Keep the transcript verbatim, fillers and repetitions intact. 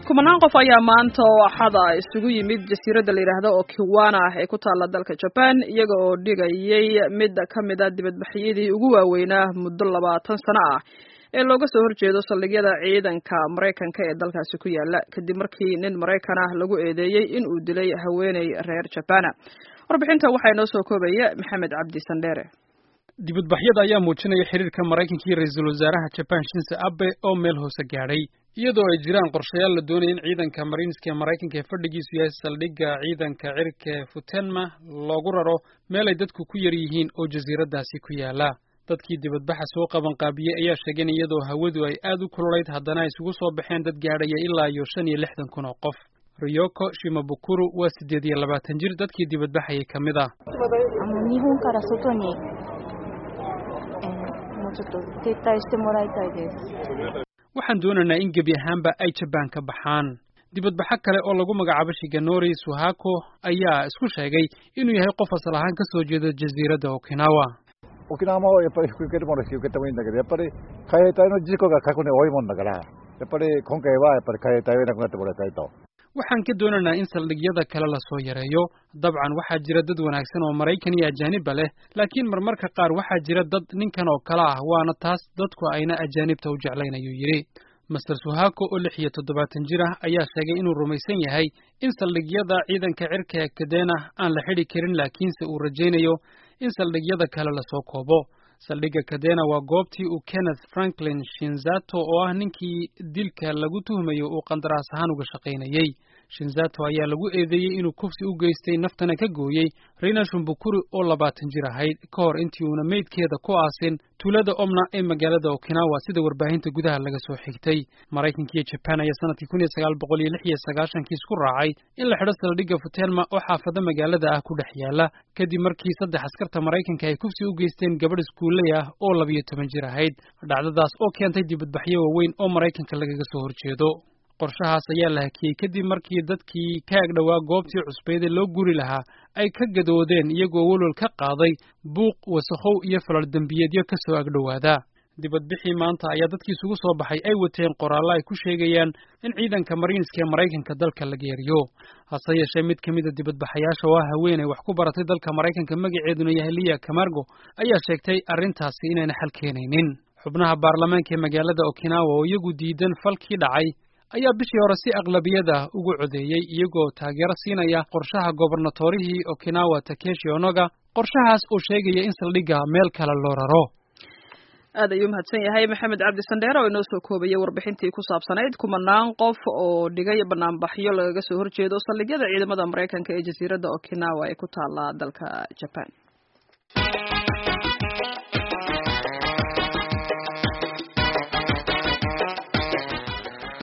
kumanaan qof ayaa maanta oo axada isugu yimid jasiiradda la yiraahdo Okinawa ee ku taala dalka Japan iyaga oo dhigayay mid ka mid ah dibadbaxyadii ugu waaweynaa muddo labaatan sano ah ee looga soo horjeedo saldhigyada ciidanka Mareykanka ee dalkaasi ku yaala kadib markii nin Mareykan ah lagu eedeeyay in uu dilay haweeney reer Japan. Warbixinta waxay noo soo koobaya Maxamed Cabdi Sandere. dibadbaxyada ayaa muujinaya xiriirka Mareykanka iyo ra'iisul wasaaraha Japan Shinzo Abe oo meel hoose gaaray iyadoo ay jiraan qorshayaal la doonayo in ciidanka Mareykanka ee Mareykanka ee fadhigiisu yahay saldhigga ciidanka cirka Futenma loogu raro meel ay dadku ku yar yihiin oo jasiiradaasi ku yaala. dadkii dibadbaxa soo qaban qaabiyay ayaa sheegay iyadoo hawadu ay aad u kululayd haddana ay isugu soo baxeen dad gaadhaya ilaa iyo shan iyo lixdan kun oo qof. Ryoko Shimabukuro waa siddeed iyo labaatan jir dadkii dibadbaxayay ka mid ah. waxaan doonaynaa in gebi ahaanba ay Japan ka baxaan. dibadbaxa kale oo lagu magacaabo Shigenori Suhako ayaa isku sheegay inuu yahay qof asal ahaan ka soo jeeda jasiiradda Okinawa. Okinawaもやっぱり引き受けるもの引き受けてもいいんだけど、やっぱり海兵隊の事故が過去に多いもんだから、やっぱり今回はやっぱり海兵隊をいなくなってもらいたいと。 waxaan ka doonaynaa in saldhigyada kale la soo yareeyo. dabcan waxaa jira dad wanaagsan oo Mareykan iyo ajaanib leh, laakiin marmarka qaar waxaa jira dad ninkan oo kala ah waana taas dadku ayna ajaanibta u jeclayn ayuu yiri. Master Suhako oo lix iyo toddobaatan jir ah ayaa sheegay inuu rumaysan yahay in saldhigyada ciidanka cirka ee Kadena aan la xidhi karin laakiinse uu rajaynayo in saldhigyada kale la soo koobo. saldhigga Kadena waa goobtii uu Kenneth Franklin Shinzato oo ah ninkii dilka lagu tuhmayo uu qandaraas ahaan uga shaqaynayay. Shinzato ayaa lagu eedeeyay inuu kufsi u geystay naftana ka gooyay Rina Shumbukuri oo labaatan jir ahayd ka hor intii uuna meydkeeda ku aasin tuulada Omna ee magaalada Okinawa sida warbaahinta gudaha laga soo xigtay. Mareykanka iyo Japan ayaa sanadkii kun iyo sagaal boqol iyo lix iyo sagaashan isku raacay in la xidho saldhigga Futenma oo xaafada magaalada ah ku dhex yaala kadib markii saddex askarta Mareykanka ay kufsi u geysteen gabadh iskuuley ah oo laba iyo toban jir ahayd. dhacdadaas oo keentay dibadbaxyo waaweyn oo Mareykanka lagaga soo horjeedo. qorshahaas ayaa la hakiyay kadib markii dadkii ka agdhawaa goobtii cusbeyd ee loo guri lahaa ay ka gadoodeen iyagoo walwal ka qaaday buuq wasakhow iyo falal dembiyeedyo ka soo agdhawaada. dibadbixii maanta ayaa dadkii isugu soo baxay ay wateen qoraallo ay ku sheegayaan in ciidanka Mareykanka ee Mareykanka dalka la geeriyo. hase yeeshee mid ka mid ah dibadbaxayaasha oo haweeney wax ku baratay dalka Mareykanka magaceeduna yahay Leah Camargo ayaa sheegtay arrintaasi inayna xal keenaynin. xubnaha baarlamaanka ee magaalada Okinawa oo iyagu diidan falkii dhacay ayaa bishii hore si aqlabiyada ugu codeeyay iyagoo taageero siinaya qorshaha gobornatorihii Okinawa Takeshi Onoga qorshahaas oo sheegaya in saldhigga meel kale loo raro. aad ayuu mahadsan yahay Maxamed Cabdi Sandere oo inoo soo koobaya warbixintii ku saabsanayd kumanaan qof oo dhigay banaanbaxyo lagaga soo horjeedo saldhigyada ciidamada Mareykanka ee jasiiradda Okinawa ee ku taala dalka Japan.